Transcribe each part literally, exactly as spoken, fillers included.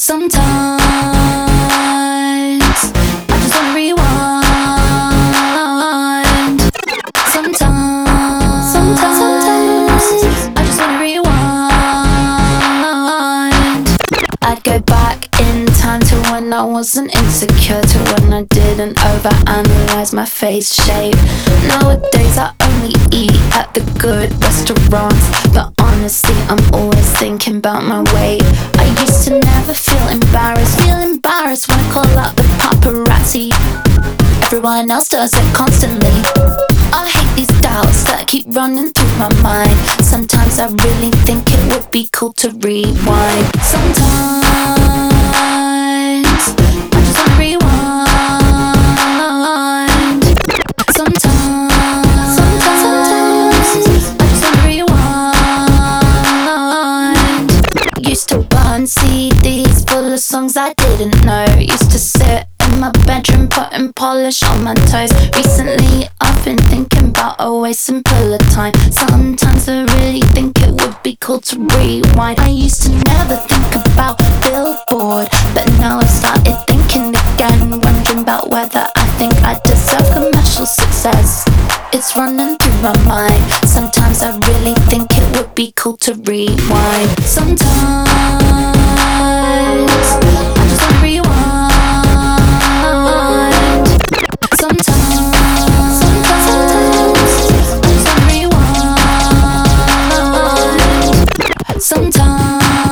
Sometimes I just wanna rewind. Sometimes, sometimes, sometimes I just wanna rewind. I'd go back in time to when I wasn't insecure, to when I didn't overanalyze my face shape. Nowadays I only eat at the good restaurants, but honestly I'm always thinking about my weight. I used to never feel embarrassed, feel embarrassed when I call out the paparazzi. Everyone else does it constantly. I hate these doubts that keep running through my mind. Sometimes I really think it would be cool to rewind. Sometimes I just wanna rewind. Sometimes, sometimes, sometimes I just wanna rewind. Used to burn C Ds full of songs I didn't know. Used to sit in my bedroom putting polish on my toes. Recently I've been thinking about a way simpler time. Sometimes I really think it would be cool to rewind. I used to never think about Billboard, but now I've started thinking again, wondering about whether I think I deserve commercial success. It's running through my mind. Sometimes I really think it would be cool to rewind. Sometimes I just wanna rewind. Sometimes, sometimes, sometimes I just wanna rewind. Sometimes.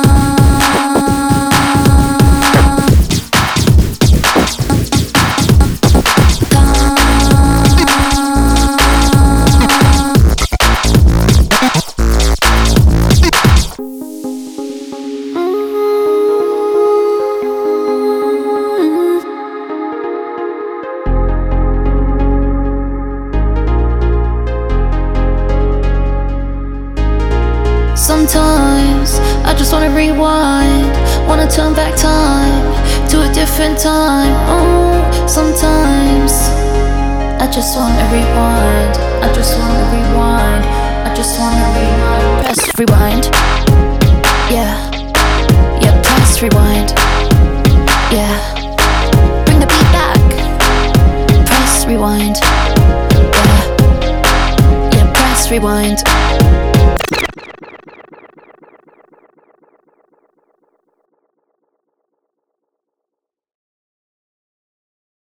Sometimes I just wanna rewind, wanna turn back time to a different time. Oh, sometimes I just wanna rewind, I just wanna rewind, I just wanna rewind. Press rewind, yeah, yeah, press rewind, yeah. Bring the beat back, press rewind, yeah, yeah, press rewind.